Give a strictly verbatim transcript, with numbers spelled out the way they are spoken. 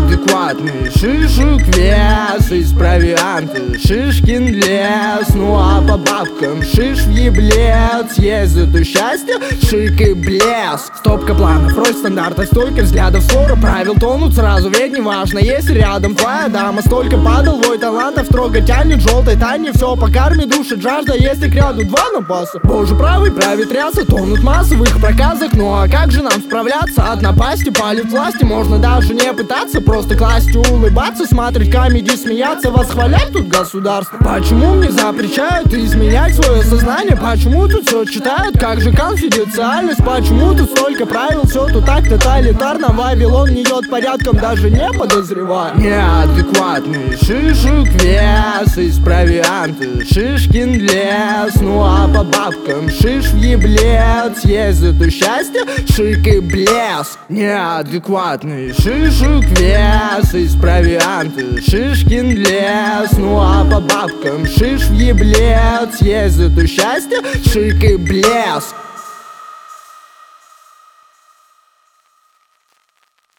неадекватный. Шишек вес из провианта, Шишкин лес. Ну а по бабкам шиш в еблец. Есть зато счастье, шик и блеск. Стопка планов, роль стандарта, стойка взглядов, ссора правил тонут сразу. Ведь не важно, если рядом твоя дама. Столько падал вой талантов, строго тянет желтой тайне. Все по карме душит жажда, если к ряду два напаса. Боже правый правит ряса, тонут массы в их проказах. Ну а как же нам справляться? От напасти палит власти, можно даже не пытаться. Просто класть и улыбаться, смотреть комедии, смеяться, восхвалять тут государство. Почему мне запрещают изменять свое сознание? Почему тут все читают? Как же конфиденциальность? Почему тут столько правил? Все тут так тоталитарно. Вавилон не идет порядком, даже не подозревая. Неадекватный шишек вес из провианта, Шишкин лес. Ну а по бабкам шиш в еблец. Есть зато счастье, шик и блеск. Неадекватный шишек вес из провианта, Шишкин лес. Ну а по бабкам шиш в еблец. Есть зато счастье, шик и блеск.